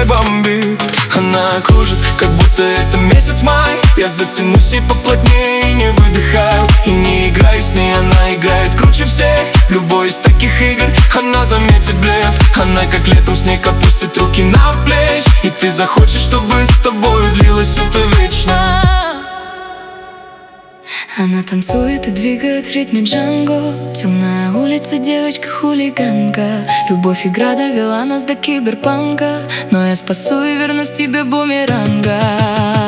мной бомбит. Она кружит, как будто это месяц май. Я затянусь и поплотнее, и не выдыхаю. И не играю с ней, она играет круче всех. В любой из таких игр она заметит блеф. Она как летом снег опустит руки на плечи. И ты захочешь, чтобы с тобою длилось это вечно. Она танцует и двигает в ритме джанго. Темная улица, девочка-хулиганка. Любовь игра довела нас до киберпанка. Но я спасу и вернусь тебе бумеранга.